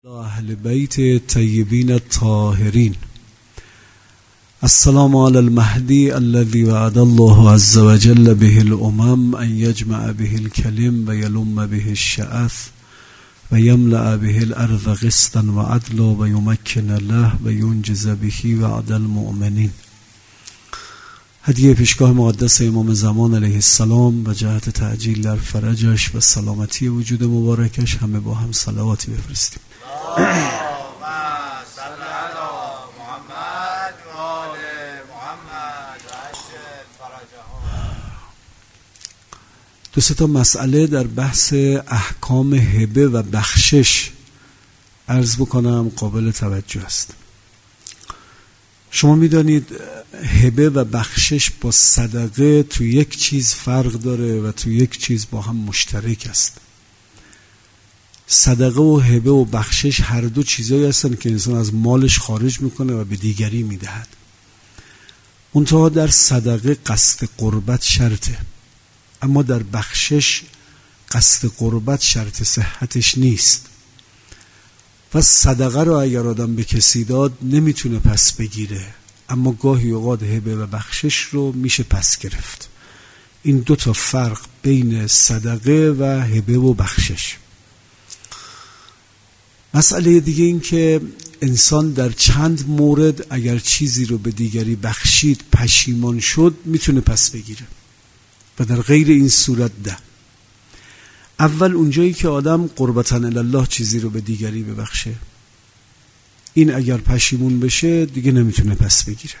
اهل بیت طیبین الطاهرین. السلام علی المهدی الذي وعد الله عز وجل به الامم ان یجمع به الکلم و یلم به الشعث و یملأ به الارض قسطا و عدلا و یمکن له و ینجز به وعد المؤمنین. هدیه پیشگاه مقدس امام زمان علیه السلام و جهت تعجیل در فرجش و سلامتی وجود مبارکش همه با هم صلواتی بفرستیم. دو سه تا مسئله در بحث احکام هبه و بخشش عرض بکنم قابل توجه است. شما میدانید هبه و بخشش با صدقه تو یک چیز فرق داره و تو یک چیز با هم مشترک است. صدقه و هبه و بخشش هر دو چیزایی هستن که انسان از مالش خارج میکنه و به دیگری میدهد. منتها در صدقه قصد قربت شرطه، اما در بخشش قصد قربت شرط صحتش نیست. و صدقه رو اگر آدم به کسی داد نمیتونه پس بگیره، اما گاهی اوقات هبه و بخشش رو میشه پس گرفت. این دو تا فرق بین صدقه و هبه و بخشش. مسئله دیگه این که انسان در چند مورد اگر چیزی رو به دیگری بخشید پشیمان شد میتونه پس بگیره و در غیر این صورت ده. اول اونجایی که آدم قربتاً الله چیزی رو به دیگری ببخشه، این اگر پشیمون بشه دیگه نمیتونه پس بگیره.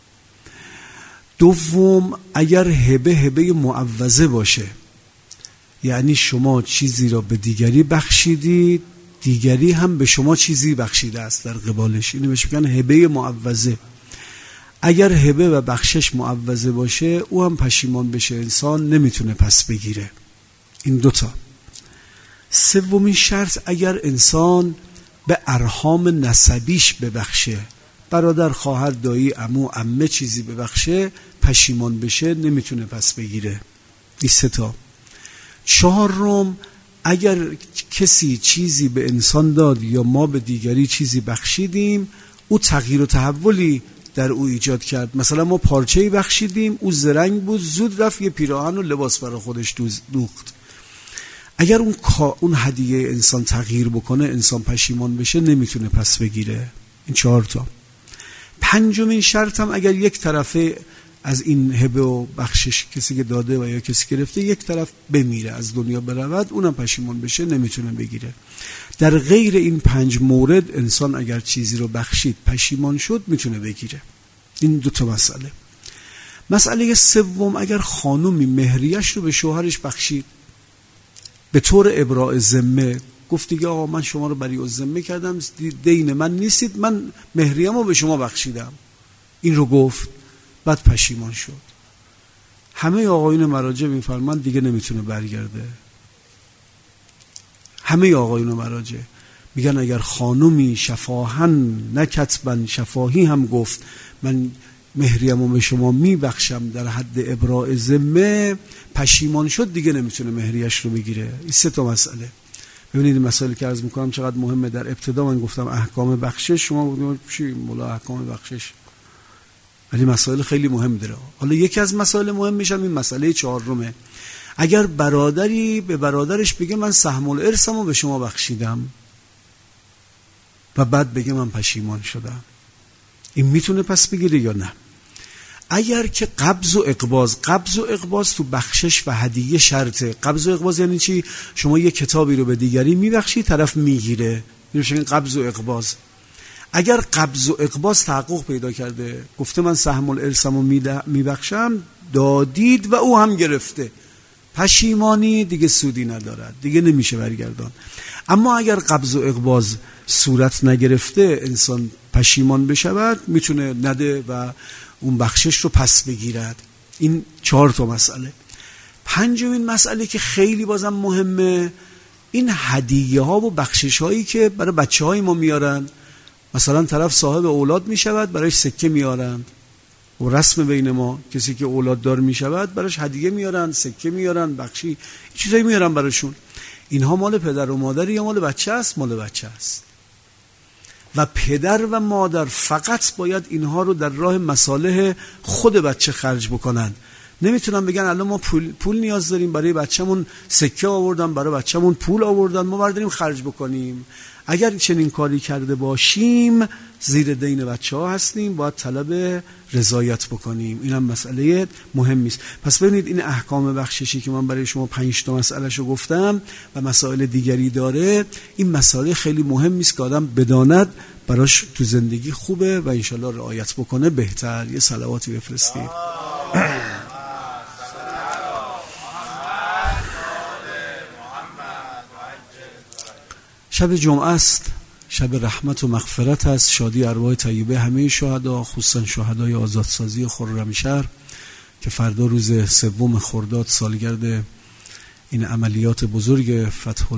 دوم اگر هبه معوضه باشه، یعنی شما چیزی را به دیگری بخشیدید، دیگری هم به شما چیزی بخشیده است در قبالش، اینو بهش میگن هبه معوضه. اگر هبه و بخشش معوضه باشه او هم پشیمان بشه انسان نمیتونه پس بگیره. این دوتا. سومین شرط اگر انسان به ارحام نسبیش ببخشه، برادر، خواهر، دایی، عمو، عمه چیزی ببخشه پشیمان بشه نمیتونه پس بگیره. این سه تا. چهارم اگر کسی چیزی به انسان داد یا ما به دیگری چیزی بخشیدیم او تغییر و تحولی در او ایجاد کرد، مثلا ما پارچه‌ای بخشیدیم او زرنگ بود زود رفت یه پیراهن و لباس برای خودش دوخت، اگر اون هدیه انسان تغییر بکنه انسان پشیمان بشه نمیتونه پس بگیره. این 4 تا. پنجمین شرط هم اگر یک طرفه از این هبه و بخشش کسی که داده و یا کسی گرفته یک طرف بمیره از دنیا برود اونم پشیمان بشه نمیتونه بگیره. در غیر این 5 مورد انسان اگر چیزی رو بخشید پشیمان شد میتونه بگیره. این 2 تا مسئله. مسئله سوم اگر خانومی مهریش رو به شوهرش بخشید به طور ابراء ذمه، گفت دیگه آقا من شما رو بری الذمه کردم، دین من نیستید، من مهریم رو به شما بخشیدم، این رو گفت، بعد پشیمان شد. همه آقایون مراجع میفرمان دیگه نمیتونه برگرده. همه آقایون مراجع میگن اگر خانومی شفاهن نکتبن شفاهی هم گفت من مهریم به شما میبخشم در حد ابراء ذمه، پشیمان شد دیگه نمیتونه مهریش رو بگیره. این 3 تا مسئله. ببینید مسائلی که عرض میکنم چقدر مهمه. در ابتدا من گفتم احکام بخشش، شما بودید چی مولا احکام بخشش، ولی مسائل خیلی مهم داره. حالا یکی از مسائل مهم میشم این مسئله 4. اگر برادری به برادرش بگه من سهم الارثمو به شما بخشیدم و بعد بگه من پشیمان شدم، این میتونه پس بگیره یا نه؟ اگر که قبض و اقباض تو بخشش و هدیه شرطه. قبض و اقباض یعنی چی؟ شما یه کتابی رو به دیگری میبخشی طرف میگیره، میشه قبض و اقباض. اگر قبض و اقباض تحقق پیدا کرده، گفته من سهم الارثمو میبخشم، دادید و او هم گرفته، پشیمانی دیگه سودی ندارد، دیگه نمیشه برگردان. اما اگر قبض و اقباض صورت نگرفته انسان پشیمان بشود میتونه نده و اون بخشش رو پس بگیرد. این 4 تا مسئله. 5مین مسئله که خیلی بازم مهمه این هدیه ها و بخشش هایی که برای بچه های ما میارن. مثلا طرف صاحب اولاد میشود برایش سکه میارن و رسم بین ما کسی که اولاد دار میشود براش هدیه میارن، سکه میارن، بخشی چیزایی میارن براشون. اینها مال پدر و مادر یا مال بچه است؟ مال بچه است. و پدر و مادر فقط باید اینها رو در راه مصالح خود بچه خرج بکنن. نمیتونن بگن الان ما پول نیاز داریم، برای بچه‌مون سکه آوردن، برای بچه‌مون پول آوردن، ما برداریم خرج بکنیم. اگر چنین کاری کرده باشیم زیر دین بچه‌ها هستیم، باید طلب رضایت بکنیم. اینم مسئله مهمی است. پس ببینید این احکام بخششی که من برای شما 5 تا مسئله‌شو گفتم و مسائل دیگری داره، این مسائل خیلی مهمی است که آدم بداند، براش تو زندگی خوبه و انشالله رعایت بکنه بهتر. یه صلواتی بفرستید. شب جمعه است، شب رحمت و مغفرت است. شادی ارواح طیبه همه شهدا، خصوصا شهدای آزادسازی خرمشهر که فردا روز 3 خرداد سالگرد این عملیات بزرگ فتح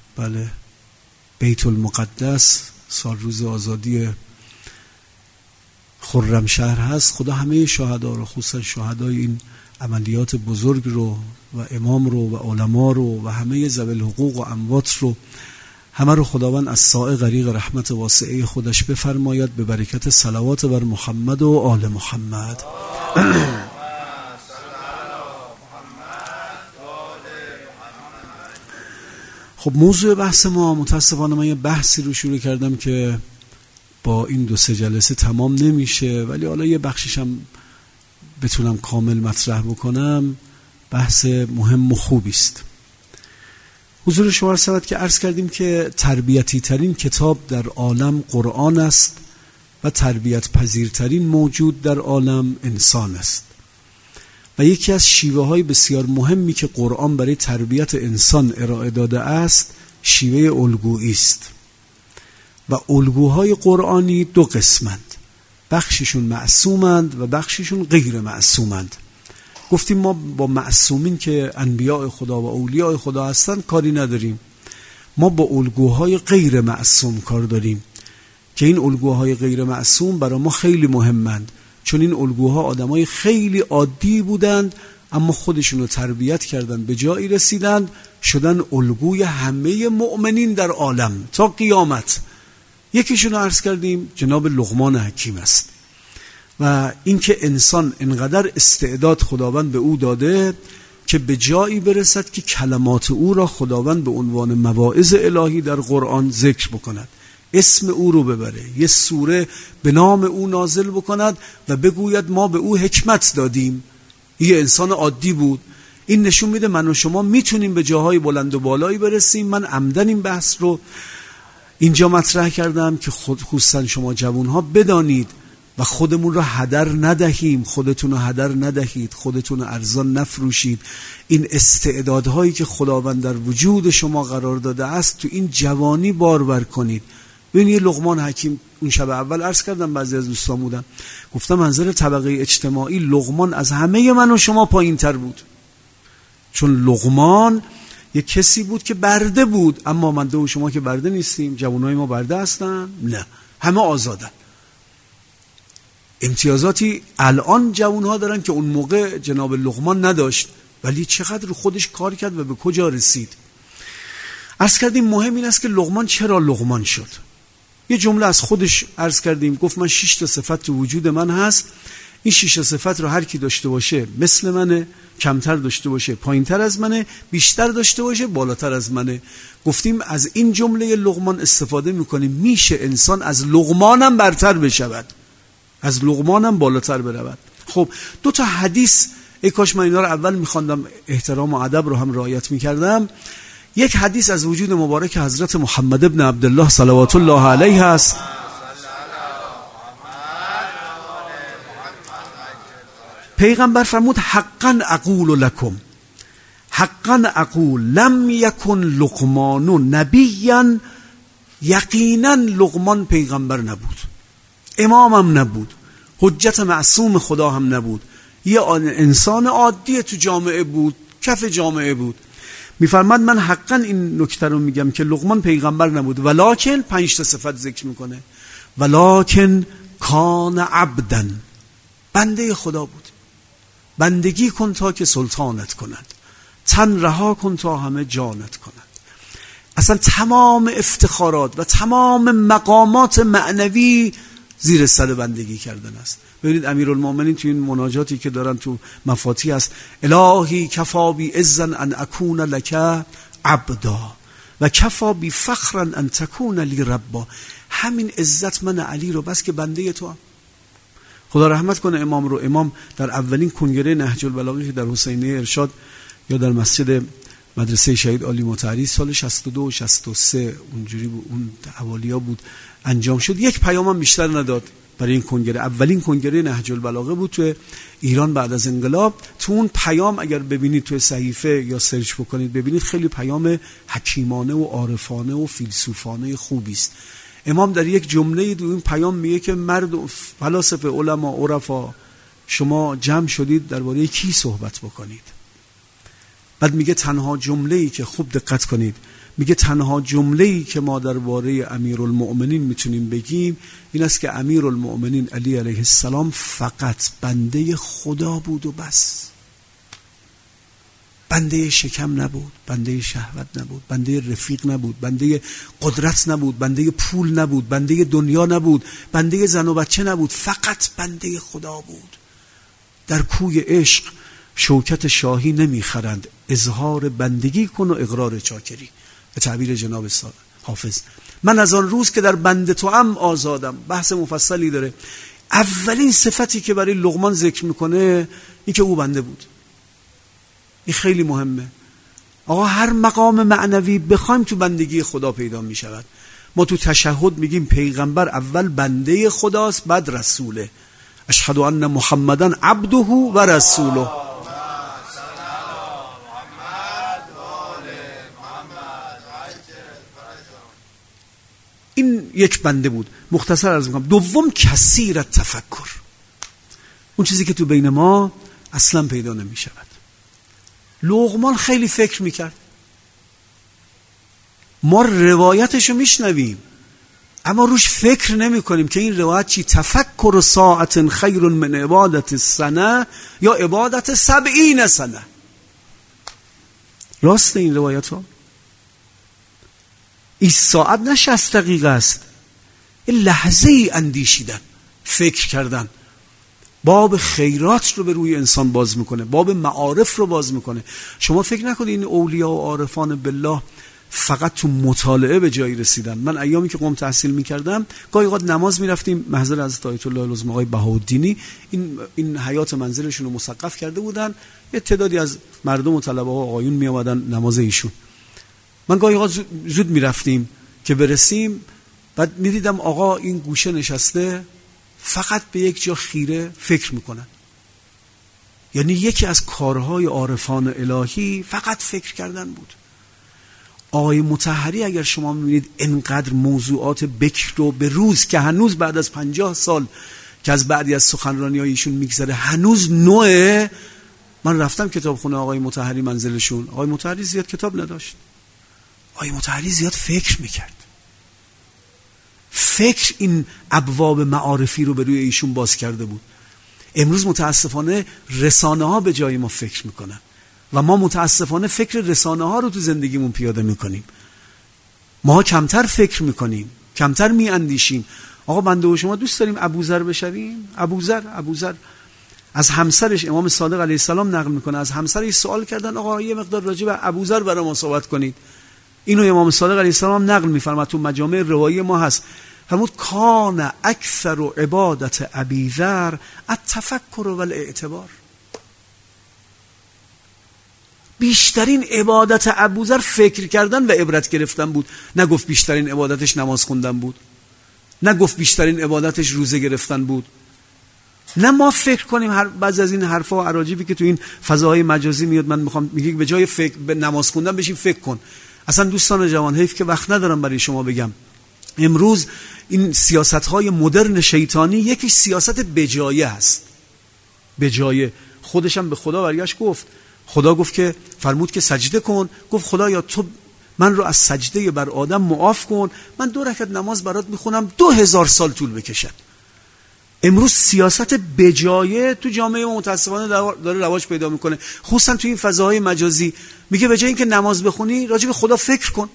بیت المقدس، سال روز آزادی خرمشهر هست. خدا همه شهدا رو، خصوصا شهدای این عملیات بزرگ رو و امام رو و علما رو و همه ذوی الحقوق و اموات رو، همه رو خداوند از ساع غریق رحمت واسعه خودش بفرماید به برکت صلوات بر محمد و آل محمد. خب موضوع بحث ما، متاسفانه من یه بحثی رو شروع کردم که با این 2-3 جلسه تمام نمیشه، ولی حالا یه بخشش هم بتونم کامل مطرح بکنم. بحث مهم و خوبی است. حضور شما سبت که عرض کردیم که تربیتی ترین کتاب در عالم قرآن است و تربیت پذیرترین موجود در عالم انسان است و یکی از شیوه های بسیار مهمی که قرآن برای تربیت انسان ارائه داده است شیوه الگویی است و الگوهای قرآنی 2 قسمند، بخششون معصومند و بخششون غیر معصومند. گفتیم ما با معصومین که انبیاء خدا و اولیاء خدا هستن کاری نداریم، ما با الگوهای غیر معصوم کار داریم که این الگوهای غیر معصوم برای ما خیلی مهمند، چون این الگوها آدمای خیلی عادی بودند اما خودشون رو تربیت کردن، به جایی رسیدند شدن الگوی همه مؤمنین در عالم تا قیامت. یکیشون رو عرض کردیم جناب لقمان حکیم است و اینکه انسان انقدر استعداد خداوند به او داده که به جایی برسد که کلمات او را خداوند به عنوان مواعظ الهی در قرآن ذکر بکند، اسم او رو ببره، یه سوره به نام او نازل بکند و بگوید ما به او حکمت دادیم. یه انسان عادی بود. این نشون میده من و شما میتونیم به جاهای بلند و بالایی برسیم. من عمدن این بحث رو اینجا مطرح کردم که خصوصا شما جوانها بدانید و خودمون رو هدر ندهیم. خودتون رو هدر ندهید، خودتون رو ارزان نفروشید. این استعدادهایی که خداوند در وجود شما قرار داده است تو این جوانی بارور کنید. ببینید لقمان حکیم، اون شب اول عرض کردم بعضی از دوستان بودن، گفتم منظر طبقه اجتماعی لقمان از همه من و شما پایین تر بود، چون لقمان یک کسی بود که برده بود. اما من و شما که برده نیستیم، جوانای ما برده هستن؟ نه، همه آزادن. امتیازاتی الان جوانها دارن که اون موقع جناب لقمان نداشت، ولی چقدر خودش کار کرد و به کجا رسید. عرض کردیم مهم این است که لقمان چرا لقمان شد. یه جمله از خودش عرض کردیم، گفت من 6 تا صفت تو وجود من هست، این 6 تا صفت رو هر کی داشته باشه مثل منه، کمتر داشته باشه پایینتر از منه، بیشتر داشته باشه بالاتر از منه. گفتیم از این جمله لقمان استفاده میکنیم، میشه انسان از لقمانم برتر بشود، از لقمانم بالاتر برود. خب 2 تا حدیث، ای کاش من اینا رو اول میخواندم، احترام و ادب رو هم رعایت میکردم. یک حدیث از وجود مبارک حضرت محمد ابن عبدالله صلوات الله علیه است. پیغمبر فرمود حقا اقول لکم، حقا اقول لم یکن لقمان نبیا، یقینا لقمان پیغمبر نبود، امامم نبود، حجت معصوم خدا هم نبود، یه انسان عادی تو جامعه بود، کف جامعه بود. میفرماد من حقا این نکته رو میگم که لقمان پیغمبر نبود، ولکن 5 تا صفت ذکر میکنه. ولکن کان عبدا، بنده خدا بود. بندگی کن تا که سلطانت کند، تن رها کن تا همه جانت کند. اصلا تمام افتخارات و تمام مقامات معنوی زیر سر بندگی کردن است. ببینید امیرالمومنین تو این مناجاتی که دارن تو مفاتیح است: الهی کفا بی عزا ان اکون لک عبدا و کفا بی فخرا ان تکون لی ربا. همین عزت من علی رو بس که بنده تو هم. خدا رحمت کنه امام رو. امام در اولین کنگره نهج البلاغه که در حسینیه ارشاد یا در مسجد مدرسه شهید علی مطهری سال 62 و 63 اونجوری بود، اون حوالیا بود انجام شد. یک پیام هم بیشتر نداد برای این کنگره. اولین کنگره نهج البلاغه بود تو ایران بعد از انقلاب. تو اون پیام اگر ببینید تو صحیفه یا سرچ بکنید ببینید خیلی پیام حکیمانه و عارفانه و فیلسوفانه خوبی است. امام در یک جمله دو این پیام میگه که مرد فلاسفه، علما، عرفا، شما جمع شدید درباره کی صحبت بکنید. بعد میگه تنها جمله‌ای که خوب دقت کنید، میگه تنها جمله‌ای که ما درباره امیرالمؤمنین میتونیم بگیم این است که امیرالمؤمنین علی علیه السلام فقط بنده خدا بود و بس. بنده شکم نبود، بنده شهوت نبود، بنده رفیق نبود، بنده قدرت نبود، بنده پول نبود، بنده دنیا نبود، بنده زن و بچه نبود، فقط بنده خدا بود. در کوی عشق شوکت شاهی نمیخرند، اظهار بندگی کن و اقرار چاکری، به تعبیر جناب حافظ. من از آن روز که در بند توام آزادم. بحث مفصلی داره. اولین صفتی که برای لقمان ذکر میکنه این که او بنده بود. این خیلی مهمه. آقا هر مقام معنوی بخوایم تو بندگی خدا پیدا میشود. ما تو تشهد میگیم پیغمبر اول بنده خداست بعد رسوله. اشهد ان محمدن عبده و رسوله. این یک بنده بود. مختصر عرض میکنم. دوم کثیر تفکر، اون چیزی که تو بین ما اصلا پیدا نمیشود. لقمان خیلی فکر میکرد. ما روایتشو میشنویم اما روش فکر نمی کنیم که این روایت چی؟ تفکر ساعت خیر من عبادت سنه یا عبادت 70 سنه. راست این روایت ها؟ این ساعت نه 60 دقیقه است. این لحظه ای اندیشیدن، فکر کردن. باب خیرات رو به روی انسان باز میکنه، باب معارف رو باز میکنه. شما فکر نکنید این اولیاء و عارفان بالله فقط تو مطالعه به جایی رسیدن. من ایامی که قم تحصیل میکردم گاهی اوقات نماز میرفتیم محضر حضرت آیت الله العظمی آقای بهاءالدینی، این حیات منزلشون رو مسقف کرده بودن. یه تعدادی از مردم و طلبه ها آقایون می اومدن نماز ایشون. من گاهی اوقات زود میرفتیم که برسیم. بعد میدیدم آقا این گوشه نشسته فقط به یک جا خیره فکر میکنن. یعنی یکی از کارهای عارفان الهی فقط فکر کردن بود. آقای مطهری اگر شما میبینید انقدر موضوعات بکر رو به روز که هنوز بعد از 50 سال که از بعدی از سخنرانی ایشون میگذره هنوز نوعه. من رفتم کتابخونه آقای مطهری منزلشون. آقای مطهری زیاد کتاب نداشت. آقای مطهری زیاد فکر میکرد. فکر این ابواب معارفی رو به روی ایشون باز کرده بود. امروز متاسفانه رسانه ها به جای ما فکر میکنن و ما متاسفانه فکر رسانه ها رو تو زندگیمون پیاده میکنیم. ما کمتر فکر میکنیم، کمتر میاندیشیم. آقا بنده و شما دوست داریم ابوذر بشویم؟ ابوذر از همسرش امام صادق علیه السلام نقل میکنه، از همسرش سوال کردن آقا یه مقدار راجع به ابوذر برای ما صحبت کنید. اینو امام صادق علیه السلام نقل میفرماد، تو مجامع روایی ما هست. فرمود کان اکثر عبادت ابی ذر التفکر والاعتبار. بیشترین عبادت ابوذر فکر کردن و عبرت گرفتن بود. نگفت بیشترین عبادتش نماز خوندن بود، نگفت بیشترین عبادتش روزه گرفتن بود. نه ما فکر کنیم بعضی از این حرفا و اراجیفی که تو این فضاهای مجازی میاد، من میخوام میگه به جای فکر به نماز خوندن بشین فکر کن. اصلا دوستان جوان حیف که وقت ندارم برای شما بگم. امروز این سیاست‌های مدرن شیطانی یکی سیاست بجایه است. بجایه. خودش هم به خدا برگشت گفت. خدا گفت که فرمود که سجده کن، گفت خدایا تو من رو از سجده بر آدم معاف کن، من 2 رکعت نماز برات میخونم 2000 سال طول بکشد. امروز سیاست بجایه تو جامعه ما متاسفانه داره رواج پیدا میکنه، خصوصا تو این فضاهای مجازی. میگه به جای اینکه نماز بخونی راجع به خدا فکر کن.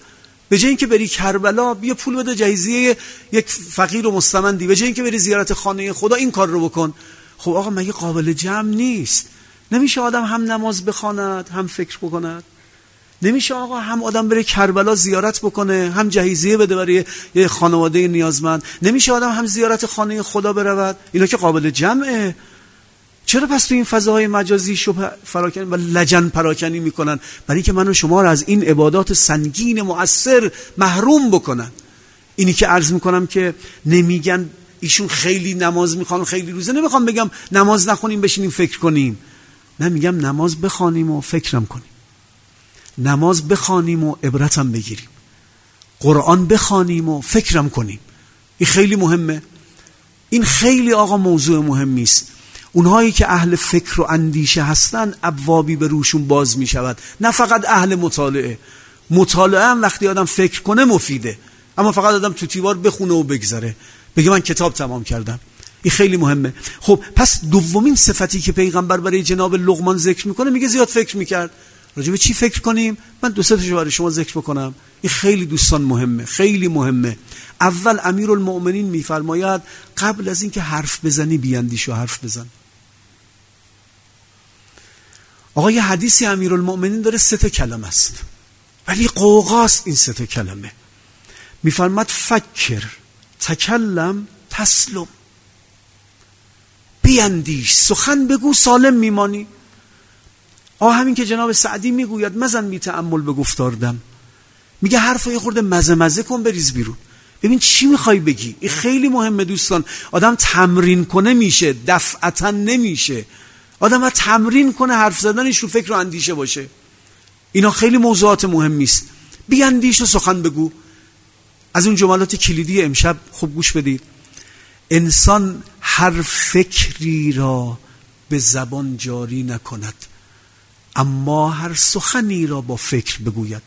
به جای اینکه بری کربلا بیا پول بده جهیزیه یک فقیر و مستمندی، به جای اینکه بری زیارت خانه خدا این کار رو بکن. خب آقا مگه قابل جمع نیست؟ نمیشه آدم هم نماز بخواند هم فکر بکند؟ نمیشه آقا هم آدم بره کربلا زیارت بکنه هم جهیزیه بده برای یه خانواده نیازمند؟ نمیشه آدم هم زیارت خانه خدا برود؟ اینا که قابل جمعه. چرا پس تو این فضاهای مجازی شبه فراکنی و لجن پراکنی میکنن؟ برای که من و شما رو از این عبادات سنگین مؤثر محروم بکنن. اینی که عرض میکنم که نمیگن ایشون خیلی نماز میخوان خیلی روزه، نمیخوام بگم نماز نخونیم بشینیم فکر کنیم، نه، میگم نماز بخوانیم و فکرم کنیم، نماز بخوانیم و عبرتم بگیریم، قرآن بخوانیم و فکرم کنیم. این خیلی مهمه. این خیلی آقا موضوع مهمی است. اونهایی که اهل فکر و اندیشه هستن ابوابی به روشون باز می شود، نه فقط اهل مطالعه. مطالعه هم وقتی آدم فکر کنه مفیده، اما فقط آدم تو دیوار بخونه و بگذره بگه من کتاب تمام کردم، این خیلی مهمه. خب پس دومین صفتی که پیغمبر برای جناب لقمان ذکر میکنه، میگه زیاد فکر میکرد. راجع به چی فکر کنیم؟ من دو سه تا برای شما ذکر بکنم. این خیلی دوستان مهمه، خیلی مهمه. اول امیرالمؤمنین میفرماید قبل از اینکه حرف بزنی بیاندیش و حرف بزن. آقا یه حدیثی امیرالمؤمنین داره 3 کلمه است ولی قوقاست این 3 کلمه. میفرماد فکر، تکلم، تسلم. بیاندیش، سخن بگو، سالم میمانی. همین که جناب سعدی میگوید مزن بی تأمل به گفتاردم، میگه حرفو یه خورده مزه کن بریز بیرون، ببین چی میخوای بگی. این خیلی مهمه دوستان. آدم تمرین کنه میشه، دفعتا نمیشه. آدم ها تمرین کنه حرف زدنش رو فکر و اندیشه باشه. اینا خیلی موضوعات مهمی است. بیاندیش و سخن بگو. از اون جملات کلیدی امشب خوب گوش بدید. انسان هر فکری را به زبان جاری نکند، اما هر سخنی را با فکر بگوید.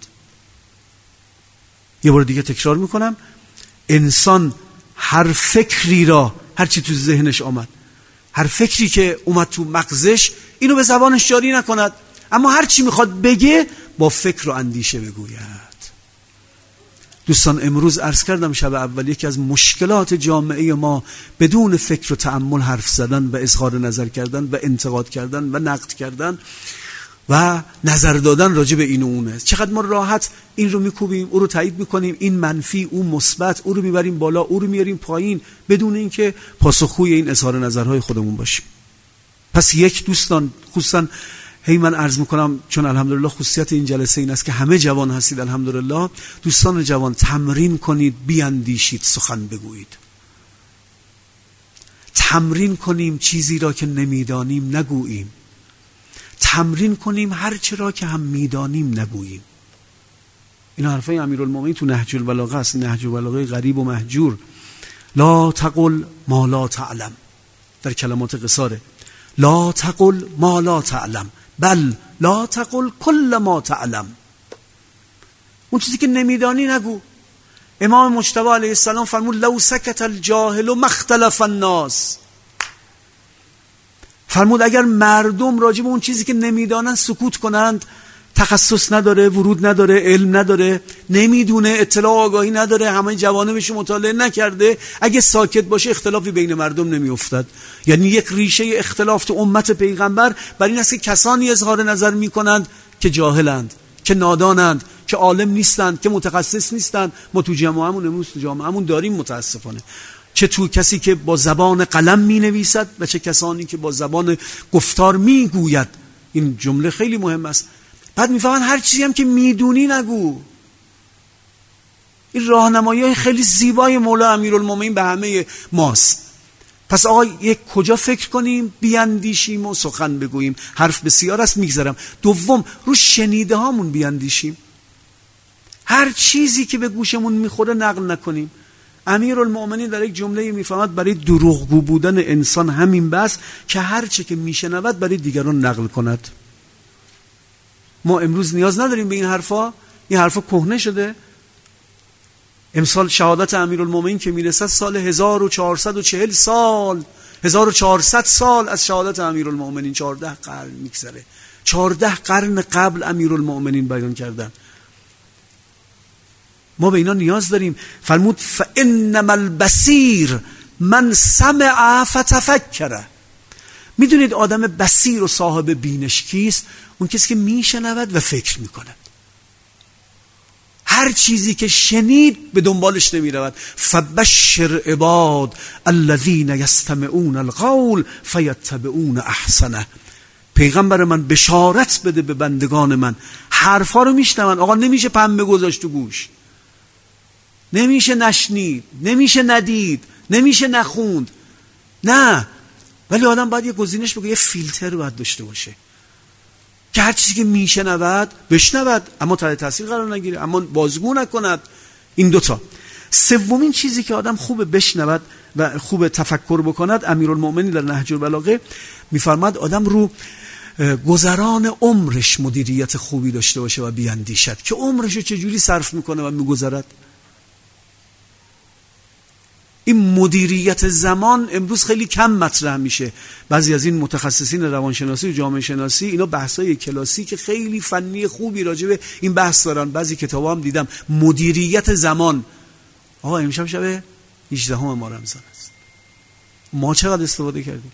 یه بار دیگه تکرار میکنم. انسان هر فکری را، هر چی تو ذهنش آمد، هر فکری که اومد تو مغزش، اینو به زبانش جاری نکند، اما هر چی میخواد بگه با فکر و اندیشه بگوید. دوستان امروز عرض کردم شب اول یکی از مشکلات جامعه ما بدون فکر و تأمل حرف زدن و اظهار نظر کردن و انتقاد کردن و نقد کردن و نظر دادن راجع به این و اونه. چقدر ما راحت این رو میکوبیم، او رو تایید میکنیم، این منفی، اون مثبت، او رو میبریم بالا، او رو میاریم پایین، بدون اینکه پاسخگوی این اظهار نظرهای خودمون باشیم. پس یک دوستان، خصوصا من عرض میکنم چون الحمدلله خصوصیت این جلسه این است که همه جوان هستید الحمدلله، دوستان جوان تمرین کنید، بیاندیشید، سخن بگویید. تمرین کنیم چیزی را که نمیدانیم نگوییم. تمرین کنیم هر چرا که هم میدانیم نگوییم. این حرفای امیرالمومنین تو نهج البلاغه است، نهج البلاغه غریب و مهجور. لا تقل ما لا تعلم، در کلمات قصاره. لا تقل ما لا تعلم بل لا تقل کل ما تعلم. اون چیزی که نمیدانی نگو. امام مجتبی علیه السلام فرمود لو سکت الجاهل ما اختلف الناس. فرمود اگر مردم راجع به اون چیزی که نمیدانن سکوت کنند، تخصص نداره، ورود نداره، علم نداره، نمیدونه، اطلاع و آگاهی نداره، همه جوانبش مطالعه نکرده، اگه ساکت باشه اختلافی بین مردم نمیافتد. یعنی یک ریشه اختلاف تو امت پیغمبر بر این است که کسانی اظهار نظر میکنند که جاهلند، که نادانند، که عالم نیستند، که متخصص نیستند. ما تو جامعهمون امروز تو جامعهمون داریم متاسفانه، چه تو کسی که با زبان قلم می نویسد و چه کسانی که با زبان گفتار می گوید. این جمله خیلی مهم است. بعد میفهمن هر چیزی هم که میدونی نگو. این راهنمایی خیلی زیبای مولا امیرالمومنین به همه ماست. پس آقا یک کجا فکر کنیم، بیاندیشیم و سخن بگوییم. حرف بسیار است میگذرم. دوم رو شنیده هامون بیاندیشیم. هر چیزی که به گوشمون میخوره نقل نکنیم. امیرالمؤمنین در یک جمله میفهمد برای دروغگو بودن انسان همین بس که هر چه که میشنود برای دیگران نقل کند. ما امروز نیاز نداریم به این حرفا. این حرفا کهنه شده. امسال شهادت امیرالمؤمنین که میرسد سال 1440 سال، 1400 سال از شهادت امیرالمؤمنین، 14 قرن میگذره. 14 قرن قبل امیرالمؤمنین بیان کردن. ما به اینا نیاز داریم. فرمود فانما البصیر من سمع فتفکر. میدونید آدم بصیر و صاحب بینش کیست؟ اون کسی که میشنود و فکر میکند. هر چیزی که شنید به دنبالش نمیرود. فبشر عباد الذین یستمعون القول فیتبعون احسنه. پیغمبر من بشارت بده به بندگان من، حرفا رو میشنون. آقا نمیشه پنبه گذاشت تو گوش، نمیشه نشنید، نمیشه ندید، نمیشه نخوند، نه. ولی آدم باید یه گزینش بگه، یه فیلتر باید داشته باشه که هر چیزی که میشنود بشنود، اما تحت تاثیر قرار نگیره، اما بازگو نکند. این دوتا. سومین چیزی که آدم خوبه بشنود و خوبه تفکر بکند، امیرالمؤمنین در نهج البلاغه میفرماد آدم رو گذران عمرش مدیریت خوبی داشته باشه و بیاندیشد که عمرش رو چجوری صرف میکنه و میگذرد. این مدیریت زمان امروز خیلی کم مطرح میشه. بعضی از این متخصصین روانشناسی و جامعه شناسی اینا بحثای کلاسیک خیلی فنی خوبی راجع به این بحث دارن. بعضی کتابا هم دیدم مدیریت زمان. آقا امشب شب 18 ماه رمضان است، ما چقدر استفاده کردیم؟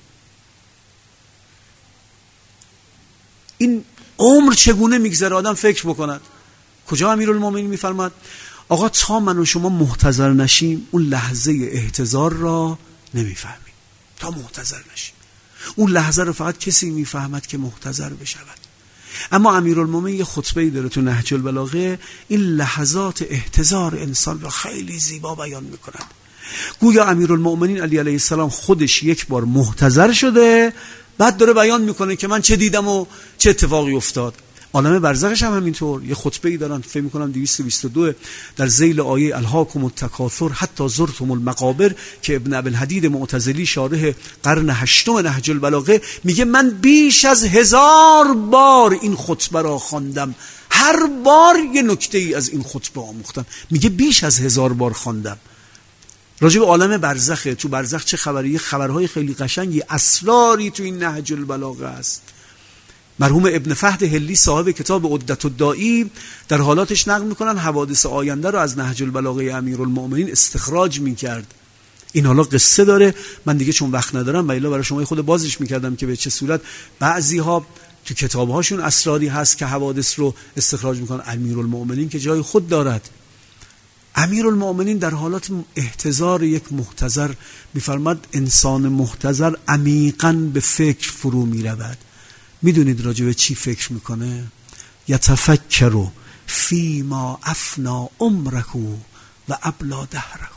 این عمر چگونه میگذره آدم فکر بکند. کجا امیرالمومنین میفرماد آقا تا من و شما محتضر نشیم اون لحظه احتضار را نمیفهمیم. تا محتضر نشیم اون لحظه رو فقط کسی میفهمد که محتضر بشود. اما امیرالمومنین یه خطبه‌ای داره تو نهج البلاغه، این لحظات احتضار انسان را خیلی زیبا بیان میکنند. گویا امیرالمومنین علی علیه السلام خودش یک بار محتضر شده، بعد داره بیان میکنه که من چه دیدم و چه اتفاقی افتاد. عالم برزخش هم همینطور یه خطبه‌ای دارن، فکر می‌کنم 222 در ذیل آیه الهاکم التکاثر حتی زرتم المقابر که ابن ابوالحدید معتزلی شارح قرن 8 نهج البلاغه میگه من بیش از 1000 بار این خطبه را خواندم، هر بار یه نکته‌ای از این خطبه آموختم. میگه بیش از 1000 بار خواندم. راجع به عالم برزخه، تو برزخ چه خبریه، خبرهای خیلی قشنگی، اسراری تو این نهج البلاغه است. مرحوم ابن فهد هلی صاحب کتاب عدة الداعی در حالاتش نقل میکنن حوادث آینده رو از نهج البلاغه امیرالمؤمنین استخراج میکرد. این حالا قصه داره، من دیگه چون وقت ندارم و الا برای شما خود بازش میکردم که به چه صورت بعضی ها تو کتابهاشون اسراری هست که حوادث رو استخراج میکنن. امیرالمؤمنین که جای خود دارد. امیرالمؤمنین در حالات احتضار یک محتضر میفرماد انسان محتضر عمیقاً به فکر فرو میرود. میدونید راجع به چی فکر میکنه؟ یتفکر فیما افنا عمره و ابلا دهره.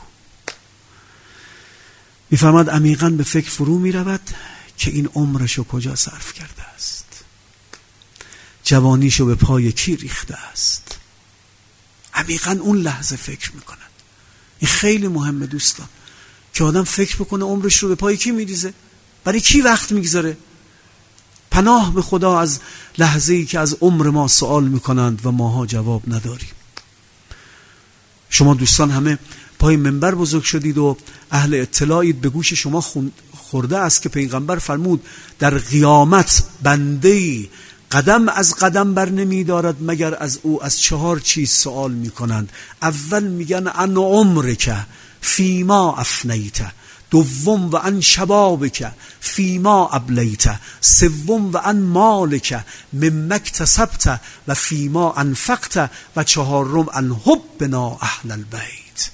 میفرماد عمیقاً به فکر فرو میرود که این عمرشو کجا صرف کرده است، جوانیشو به پای کی ریخته است. عمیقاً اون لحظه فکر میکنن. این خیلی مهمه دوستان که آدم فکر بکنه عمرش رو به پای کی میریزه، برای کی وقت میگذاره. پناه به خدا از لحظه‌ای که از عمر ما سوال میکنند و ماها جواب نداریم. شما دوستان همه پای منبر بزرگ شدید و اهل اطلاعید، به گوش شما خورده است که پیغمبر فرمود در قیامت بنده‌ای قدم از قدم بر نمی دارد مگر از او از 4 چیز سوال می کنند. اول میگن عن عمرک فیما افنیت، دوم و عن شبابک فیما ابلیت، سوم و عن مالک مما اکتسبت و فیما انفقت و چهارم عن حبنا اهل البیت.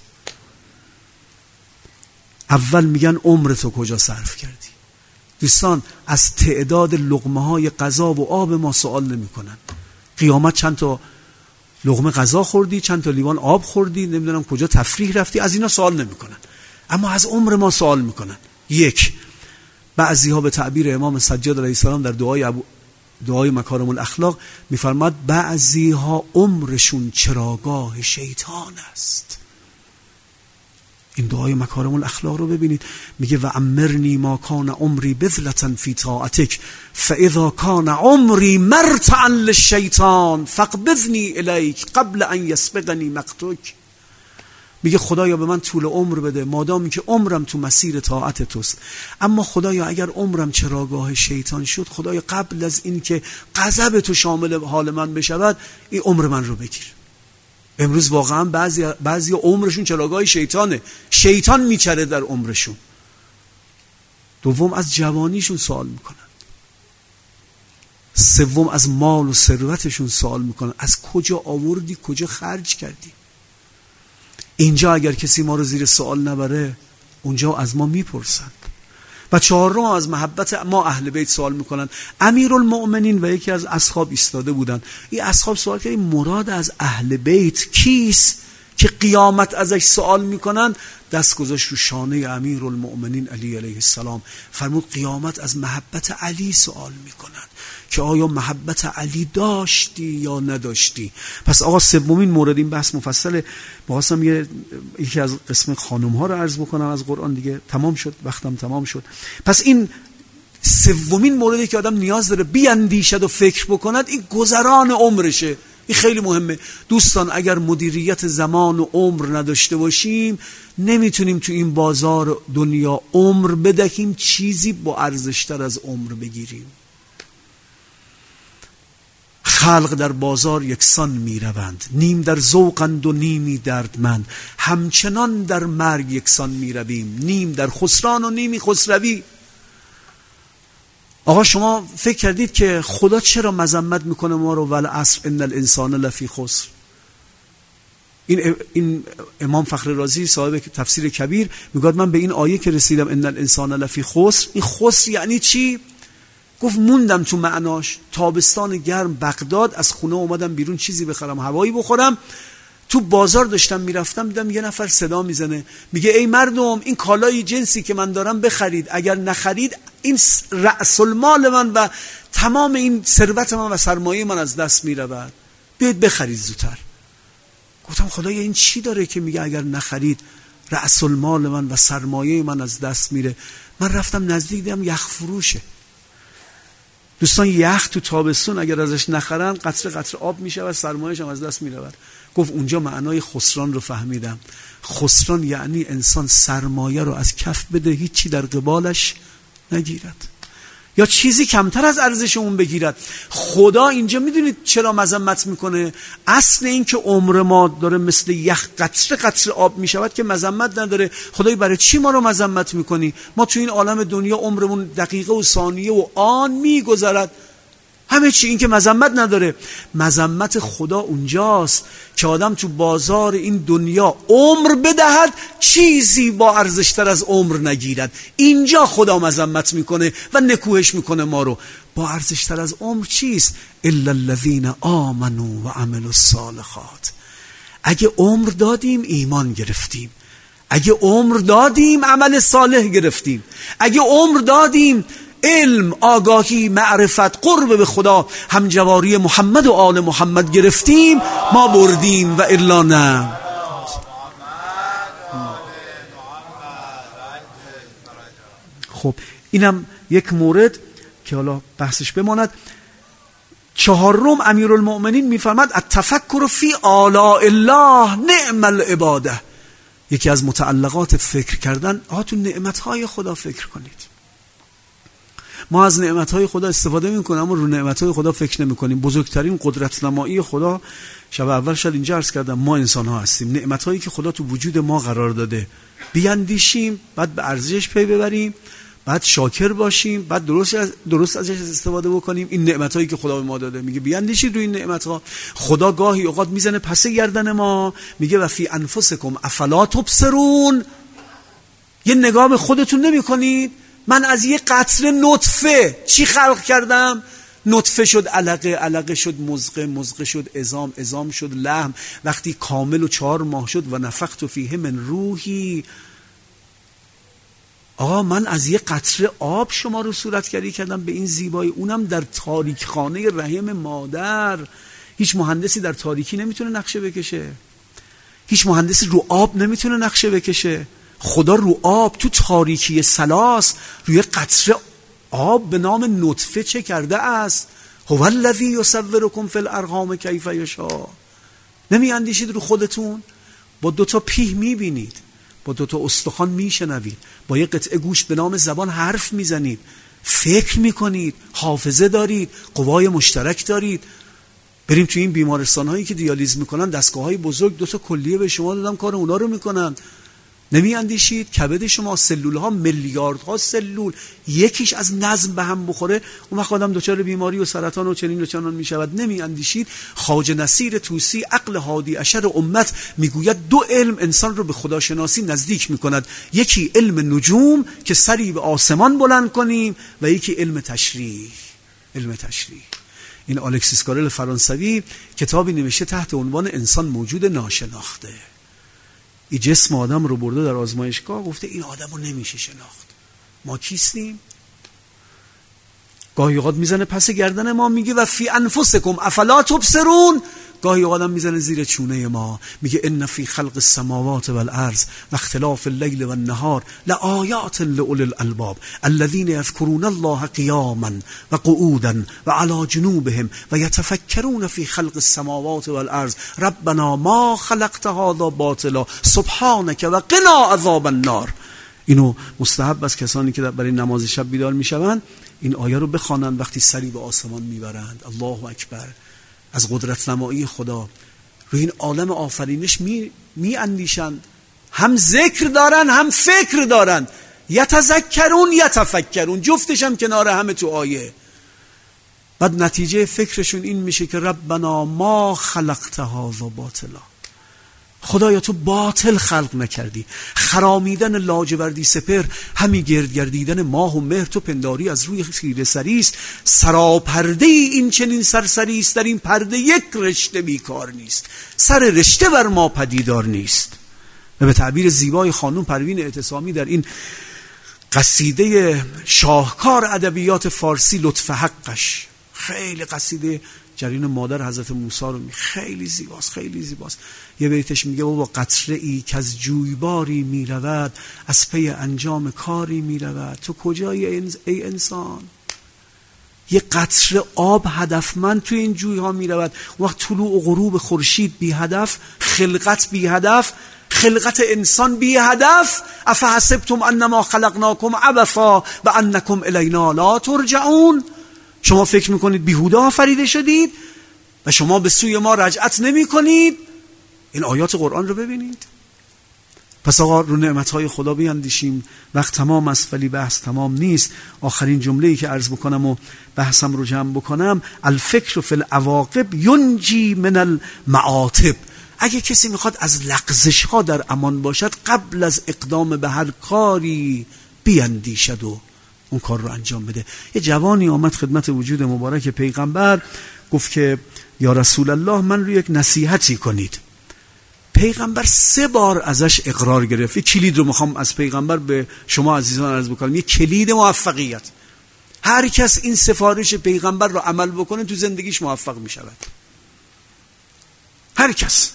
اول میگن عمرتو کجا صرف کردی. دوستان از تعداد لقمه های غذا و آب ما سوال نمی کنن. قیامت چند تا لقمه غذا خوردی، چند تا لیوان آب خوردی، نمیدونم کجا تفریح رفتی، از اینا سوال نمی کنن. اما از عمر ما سوال می کنن. یک، بعضی ها به تعبیر امام سجاد علیه السلام در دعای مکارم الاخلاق میفرماد بعضی ها عمرشون چراگاه شیطان است. این دعای مکارم الاخلاق رو ببینید، میگه و امرنی ما کان عمری بذلة فی طاعتک فاذا کان عمری مرتعا للشیطان فاقبضنی الیک قبل ان یسبقنی مقتک. میگه خدایا به من طول عمر بده مادامی که عمرم تو مسیر طاعت توست، اما خدایا اگر عمرم چراگاه شیطان شد، خدایا قبل از این که غضب تو شامل حال من بشود این عمر من رو بگیر. امروز واقعا بعضی عمرشون چراگاه شیطانه، شیطان میچره در عمرشون. دوم از جوانیشون سوال میکنن. سوم از مال و ثروتشون سوال میکنن، از کجا آوردی، کجا خرج کردی. اینجا اگر کسی ما رو زیر سوال نبره، اونجا از ما میپرسند. و چهارم از محبت ما اهل بیت سوال میکنن. امیرالمؤمنین و یکی از اصحاب ایستاده بودن. این اصحاب سوال کردن مراد از اهل بیت کیست که قیامت ازش سوال میکنن؟ دست گذاشت رو شانه امیرالمؤمنین علی علیه السلام، فرمود قیامت از محبت علی سوال میکنن که آیا محبت علی داشتی یا نداشتی. پس آقا سومین مورد، این بحث مفصله، می‌خواستم یکی از قسم خانم ها رو عرض بکنم از قرآن، دیگه تمام شد، وقتم تمام شد. پس این سومین موردی که آدم نیاز داره بیاندیشد و فکر بکند، این گذران عمرشه. این خیلی مهمه دوستان. اگر مدیریت زمان و عمر نداشته باشیم، نمیتونیم تو این بازار دنیا عمر بدهیم چیزی با ارزشتر از عمر بگیریم. خلق در بازار یکسان می روند، نیم در ذوقند و نیمی دردمند، همچنان در مرگ یکسان می رویم، نیم در خسران و نیمی خسروی. آقا شما فکر کردید که خدا چرا مذمت میکنه ما رو والعصر ان الانسان لفی خسر؟ این امام فخر رازی صاحب تفسیر کبیر میگه من به این آیه که رسیدم ان الانسان لفی خسر، این خسر یعنی چی؟ گفت موندم تو معناش. تابستان گرم بغداد، از خونه اومدم بیرون چیزی بخرم، هوایی بخورم، تو بازار داشتم میرفتم، دیدم یه نفر صدا میزنه میگه ای مردم این کالای جنسی که من دارم بخرید، اگر نخرید این رأس المال من و تمام این ثروت من و سرمایه من از دست میرود، بیاید بخرید زودتر. گفتم خدایا این چی داره که میگه اگر نخرید رأس المال من و سرمایه من از دست میره؟ من رفتم نزدیک، دیدم یخ فروشه. دوستان یخ تو تابستون اگر ازش نخرن قطره قطره آب میشه و سرمایه‌اش هم از دست میرود. گفت اونجا معنای خسران رو فهمیدم. خسران یعنی انسان سرمایه رو از کف بده، هیچی در قبالش نگیرد یا چیزی کمتر از ارزش اون بگیرد. خدا اینجا میدونید چرا مذمت میکنه؟ اصل این که عمر ما داره مثل یخ قطره قطره آب میشود که مذمت نداره. خدای برای چی ما رو مذمت میکنی؟ ما تو این عالم دنیا عمرمون دقیقه و ثانیه و آن میگذرد، همه چی، این که مذمت نداره. مذمت خدا اونجاست که آدم تو بازار این دنیا عمر بدهد، چیزی با ارزشتر از عمر نگیرد. اینجا خدا مذمت میکنه و نکوهش میکنه ما رو. با ارزشتر از عمر چیست؟ الا الذین آمنوا و عملوا الصالحات. اگه عمر دادیم ایمان گرفتیم، اگه عمر دادیم عمل صالح گرفتیم، اگه عمر دادیم علم، آگاهی، معرفت، قرب به خدا، همجواری محمد و آل محمد گرفتیم، ما بردیم و الا نه. خب اینم یک مورد که حالا بحثش بماند. چهارم امیرالمؤمنین میفرماد التفکر فی آلاء الله نعم العباده. یکی از متعلقات فکر کردن، تو نعمتهای خدا فکر کنید. ما از نعمتهای خدا استفاده میکنیم اما رو نعمتهای خدا فکر نمیکنیم. بزرگترین قدرت نمایی خدا، شب اول شاید اینجا عرض کردم، ما انسان ها هستیم. نعمتهایی که خدا تو وجود ما قرار داده بیاندیشیم، بعد به ارزشش پی ببریم، بعد شاکر باشیم، بعد درست ازش استفاده بکنیم. این نعمتهایی که خدا به ما داده، میگه بیاندیشید روی این نعمتها. خدا گاهی اوقات میزنه پس گردن ما، میگه و فی انفسکم افلا تبصرون. یه نگاه به خودتون نمیکنید؟ من از یه قطره نطفه چی خلق کردم؟ نطفه شد علقه، علقه شد مضغه، مضغه شد عظام، عظام شد لحم، وقتی کامل و 4 ماه شد و نفخت فیه من روحی. آقا من از یه قطره آب شما رو صورتگری کردم به این زیبایی، اونم در تاریک خانه رحم مادر. هیچ مهندسی در تاریکی نمیتونه نقشه بکشه، هیچ مهندسی رو آب نمیتونه نقشه بکشه. خدا رو آب تو تاریکی سلاس روی قطره آب به نام نطفه چه کرده است؟ هو الذی یصورکم فی الارحام کیف یشاء. نمی اندیشید رو خودتون؟ با 2 تا پیه میبینید، با 2 تا استخوان میشنوید، با یه قطعه گوش به نام زبان حرف میزنید، فکر میکنید، حافظه دارید، قوای مشترک دارید. بریم توی این بیمارستان هایی که دیالیز میکنن، دستگاه های بزرگ 2 تا کلیه به شما دادم کار اونا رو میکنن. نمی اندیشید کبد شما سلول ها میلیاردها سلول یکیش از نظم به هم بخوره اون وقت آدم دچار بیماری و سرطان و چنین و چنان می شود. نمی اندیشید خواجه نصیر طوسی عقل هادی اشر امت میگوید 2 علم انسان رو به خداشناسی نزدیک می کند، یکی علم نجوم که سری به آسمان بلند کنیم و یکی علم تشریح. این الکسیس کارل فرانسوی کتابی نوشته تحت عنوان انسان موجود ناشناخته. این جسم آدم رو برده در آزمایشگاه، گفته این آدم رو نمیشه شناخت، ما کیستیم؟ گاهی اوقات میزنه پس گردن ما میگه و فی انفسکم افلا تبصرون، گاهی اوقات هم میزنه زیر چونه ما میگه ان فی خلق السماوات والارض و اختلاف اللیل والنهار لآیات لأولی الالباب الذین یذکرون الله قیاما و قعودا و علی جنوبهم و یتفکرون فی خلق السماوات والارض ربنا ما خلقت هذا باطلا سبحانک و قنا عذاب النار. اینو مستحب است کسانی که برای نماز شب بیدار میشوند این آیه رو بخوانند وقتی سری به آسمان میبرند. الله اکبر. از قدرت نمایی خدا روی این عالم آفرینش می اندیشند، هم ذکر دارن هم فکر دارن، یتذکرون یتفکرون، جفتش هم کنار همه تو آیه. بعد نتیجه فکرشون این میشه که ربنا ما خلقت هذا باطلا، خدایا تو باطل خلق نکردی. خرامیدن لاجوردی سپر، همی گردگردیدن ماه و مهر تو پنداری از روی خیره سری است. سراپرده این چنین سرسری است، در این پرده یک رشته بیکار نیست، سر رشته بر ما پدیدار نیست. و به تعبیر زیبای خانم پروین اعتصامی در این قصیده شاهکار ادبیات فارسی لطف حقش، خیلی قصیده جریان مادر حضرت موسی رو خیلی زیباست، خیلی زیباست. یه بیتش میگه بابا قطره ای که از جویباری میرود از پی انجام کاری میرود، تو کجایی ای انسان؟ یه قطره آب هدفمند توی این جوی ها میرود، وقت طلوع و غروب خورشید بی هدف، خلقت بی هدف، خلقت انسان بی هدف. افحسبتم انما خلقناکم عبثا و انکم الینا لا ترجعون. شما فکر میکنید بیهوده آفریده شدید و شما به سوی ما رجعت نمی کنید؟ این آیات قرآن رو ببینید. پس آقا رو نعمتهای خدا بیندیشیم. وقت تمام است ولی بحث تمام نیست. آخرین جمله‌ای که عرض بکنم و بحثم رو جمع بکنم، الفکر فی العواقب ینجی من المعاطب. اگه کسی میخواد از لغزش ها در امان باشد، قبل از اقدام به هر کاری بیندیشد و اون کار رو انجام بده. یه جوانی آمد خدمت وجود مبارک پیغمبر، گفت که یا رسول الله من رو یک نصیحتی کنید. پیغمبر 3 بار ازش اقرار گرفت. یک کلید رو میخوام از پیغمبر به شما عزیزان عرض بکنم، یک کلید موفقیت. هر کس این سفارش پیغمبر رو عمل بکنه تو زندگیش موفق میشود. هر کس.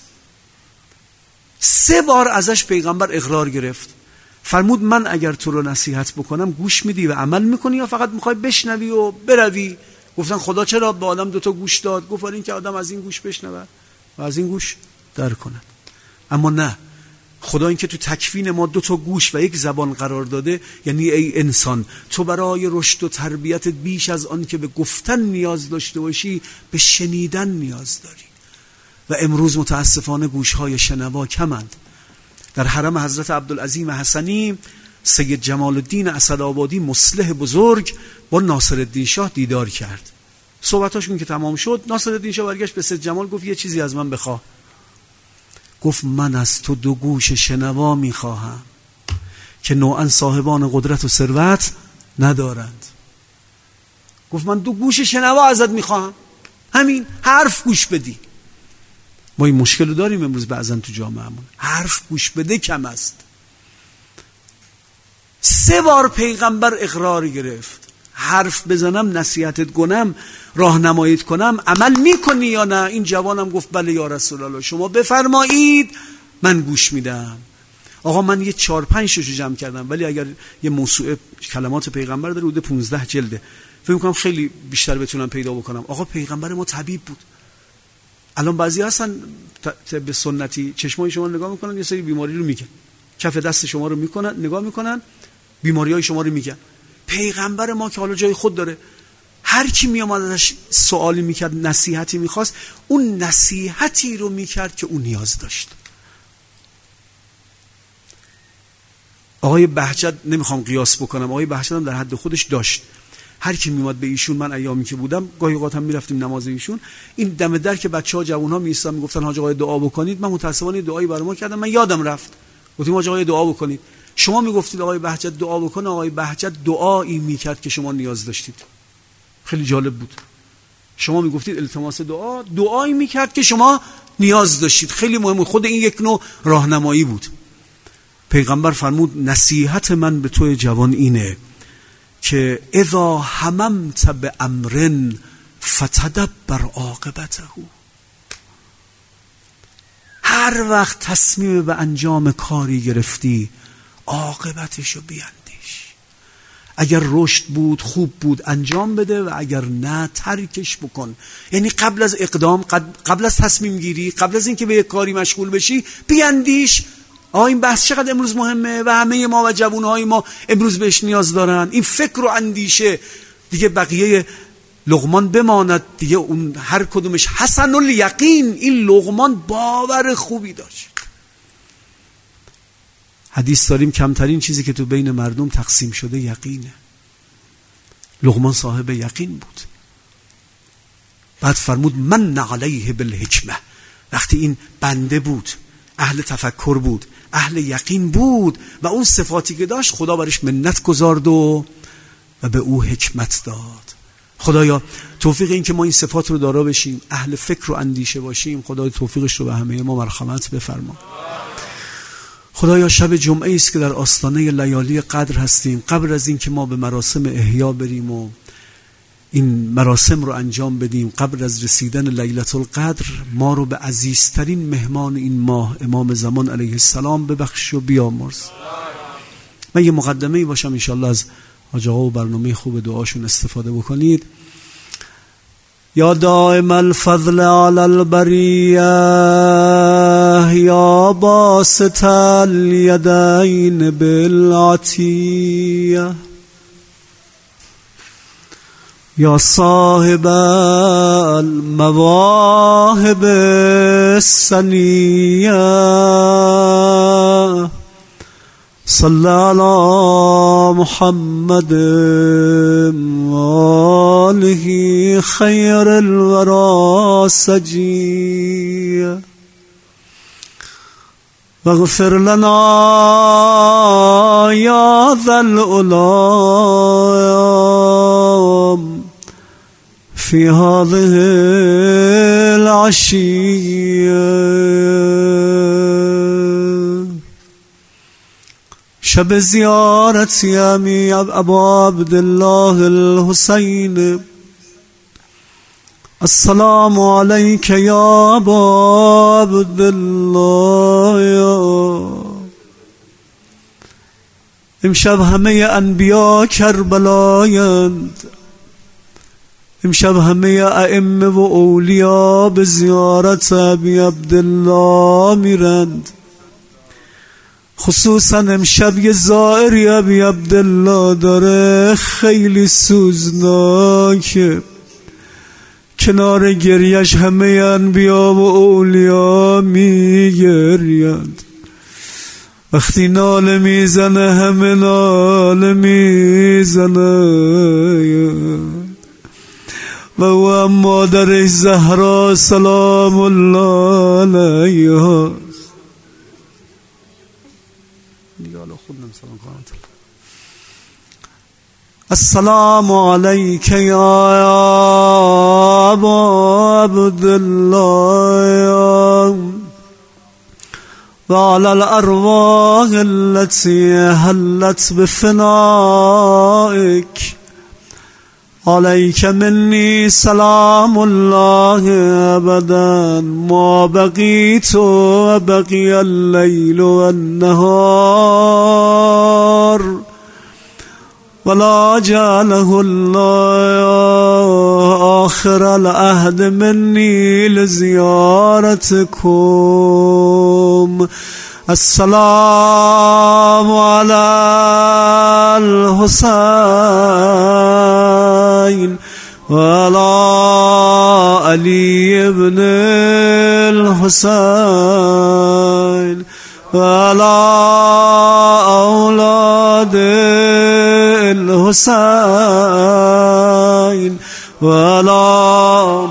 3 بار ازش پیغمبر اقرار گرفت. فرمود من اگر تو رو نصیحت بکنم گوش میدی و عمل میکنی یا فقط میخوای بشنوی و بروی؟ گفتن خدا چرا به آدم 2 تا گوش داد؟ گفت این که آدم از این گوش بشنود و از این گوش در کند. اما نه، خدا این که تو تکوین ما 2 تا گوش و 1 زبان قرار داده، یعنی ای انسان تو برای رشد و تربیتت بیش از آن که به گفتن نیاز داشته باشی، به شنیدن نیاز داری. و امروز متاسفانه گوشهای شنوا کمند. در حرم حضرت عبدالعظیم حسنی سید جمال الدین اسدآبادی مصلح بزرگ با ناصرالدین شاه دیدار کرد. صحبتاشون که تمام شد، ناصرالدین شاه برگشت به سید جمال گفت یه چیزی از من بخواه. گفت من از تو 2 گوش شنوا میخواهم که نوعا صاحبان قدرت و ثروت ندارند. گفت من 2 گوش شنوا ازت میخواهم، همین حرف گوش بدی. ما این مشکل رو داریم امروز بعضا تو جامعهمون، حرف گوش بده کم است. 3 بار پیغمبر اقرار گرفت، حرف بزنم، نصیحتت کنم، راهنماییت کنم، عمل میکنی یا نه؟ این جوانم گفت بله یا رسول الله، شما بفرمایید من گوش میدم. آقا من یه 4-5 شو جمع کردم، ولی اگر یه موسوعه کلمات پیغمبر داره حدود 15 جلده، فکر میکنم خیلی بیشتر بتونم پیدا بکنم. آقا پیغمبر ما طبیب بود. الان بعضی هستن طب سنتی چشمای شما نگاه میکنن، یه سری بیماری رو میگن، کف دست شما رو میکنن، نگاه میکنن، بیماریهای شما رو میگن. پیغمبر ما که حالا جای خود داره، هر کی می اومد ازش سوالی میکرد، نصیحتی میخواست، اون نصیحتی رو میکرد که اون نیاز داشت. آقای بهجت نمیخوام قیاس بکنم، آقای بهجت هم در حد خودش داشت. هر کی میومد به ایشون، من ایامی که بودم گاهی اوقات هم میرفتیم نماز ایشون، این دم در که بچه‌ها جوان‌ها می‌ایستادن میگفتن حاج آقا دعا بکنید، من متأسفانه دعایی برای ما کردم، من یادم رفت. گفتیم حاج آقا دعا بکنید. شما میگفتید آقای بهجت دعا بکنه، آقای بهجت دعایی میکرد که شما نیاز داشتید. خیلی جالب بود. شما میگفتید التماس دعا، دعایی میکرد که شما نیاز داشتید. خیلی مهم. خود این یک نوع راهنمایی بود. پیغمبر فرمود نصیحت من به تو جوان اینه که اذا هممت به امر فتدبر عاقبته. هر وقت تصمیم به انجام کاری گرفتی عاقبتشو بیندیش. اگر رشد بود، خوب بود، انجام بده، و اگر نه ترکش بکن. یعنی قبل از اقدام، قبل از تصمیم گیری، قبل از اینکه به یک کاری مشغول بشی بیندیش. این بحث چقدر امروز مهمه و همه ما و جوانهای ما امروز بهش نیاز دارن. این فکر و اندیشه دیگه بقیه لقمان بماند دیگه، اون هر کدومش حسن الیقین. این لقمان باور خوبی داشت. حدیث داریم کمترین چیزی که تو بین مردم تقسیم شده یقینه. لقمان صاحب یقین بود. بعد فرمود من علیه بالحکمه. وقتی این بنده بود، اهل تفکر بود، اهل یقین بود و اون صفاتی که داشت، خدا برش منت گذارد و به او حکمت داد. خدایا توفیق این که ما این صفات رو دارا بشیم، اهل فکر و اندیشه باشیم، خدای توفیقش رو به همه ما مرحمت بفرما. خدایا شب جمعه است که در آستانه لیالی قدر هستیم. قبل از این که ما به مراسم احیا بریم و این مراسم رو انجام بدیم، قبل از رسیدن لیلة القدر ما رو به عزیزترین مهمان این ماه امام زمان علیه السلام ببخش و بیامرز. من یه مقدمه‌ای باشم انشالله از حاج آقا و برنامه خوب دعاشون استفاده بکنید. یا دائم الفضل علی البریه، یا باسط الیدین بالعطیه، یا صاحب المواهب السنیه، صلی علی محمد و آله خیر الورا سجیه، واغفر لنا یا ذا العلا فی هذه العشیه. شب زیارت امی ابا عبدالله الحسین، السلام علیک یا ابا عبدالله. امشب همه انبیا کربلایند، امشب همه ائمه و اولیا به زیارت ابی عبدالله میرند. خصوصا امشب یه زائری ابی عبدالله داره خیلی سوزناکه، کنار گریش همه انبیا و اولیا میگریند. وقتی ناله میزنه همه ناله میزنه، و او مادر زهرا سلام الله علیها. السلام علیک یا ابا عبدالله و علی الارواح التي حلت بفنائک، علیک منی سلام الله ابدا ما بقیت و بقی اللیل و النهار، ولا جعله الله آخر العهد منی لزیارتکم. السلام علی الحسین وعلى علي بن الحسين وعلى أولاد الحسين وعلى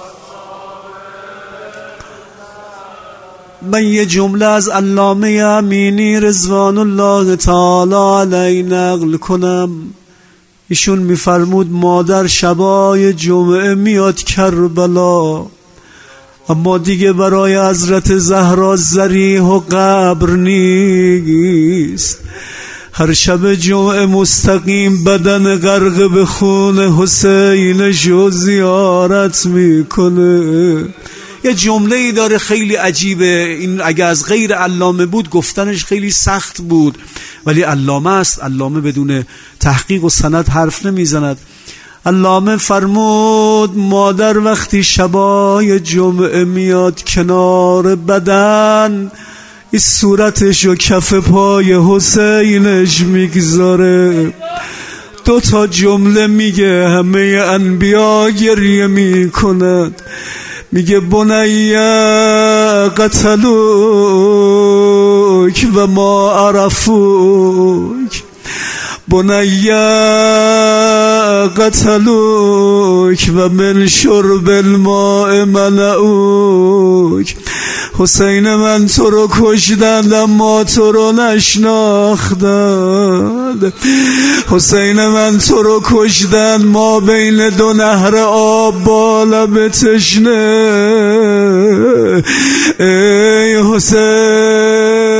من یه جمله از علامه امینی رضوان الله تعالی علیه نقل کنم. ایشون میفرمود مادر شبای جمعه میاد کربلا، اما دیگه برای حضرت زهرا ذریح و قبر نیست. هر شب جمعه مستقیم بدن غرق به خون حسینشو زیارت میکنه. یه جمله ای داره خیلی عجیبه، این اگه از غیر علامه بود گفتنش خیلی سخت بود، ولی علامه است. علامه بدون تحقیق و سند حرف نمیزند. علامه فرمود مادر وقتی شبای جمعه میاد کنار بدن، این صورتش و کف پای حسینش میگذاره، 2 تا جمله میگه، همه انبیا گریه میکنند. میگه بنی قتلوک و ما عرفوک، بنی قتلوک و من شرب الماء منعوک. حسین من تو رو کشتند اما تو رو نشناختند. حسین من تو رو کشتند ما بین 2 نهر آب با لب تشنه. ای حسین